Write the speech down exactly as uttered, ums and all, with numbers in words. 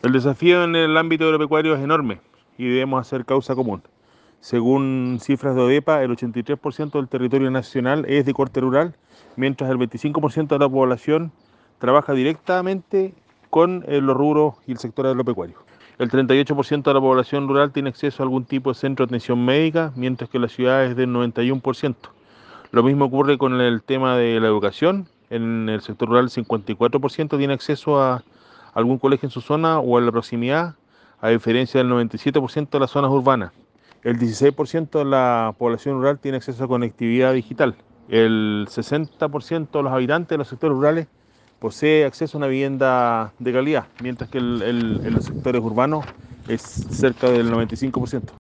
El desafío en el ámbito agropecuario es enorme y debemos hacer causa común. Según cifras de ODEPA, el ochenta y tres por ciento del territorio nacional es de corte rural, mientras el veinticinco por ciento de la población trabaja directamente con eh, los rubros y el sector agropecuario. El treinta y ocho por ciento de la población rural tiene acceso a algún tipo de centro de atención médica, mientras que la ciudad es del noventa y uno por ciento. Lo mismo ocurre con el tema de la educación. En el sector rural, el cincuenta y cuatro por ciento tiene acceso a algún colegio en su zona o en la proximidad, a diferencia del noventa y siete por ciento de las zonas urbanas. El dieciséis por ciento de la población rural tiene acceso a conectividad digital. El sesenta por ciento de los habitantes de los sectores rurales posee acceso a una vivienda de calidad, mientras que el, el, en los sectores urbanos es cerca del noventa y cinco por ciento.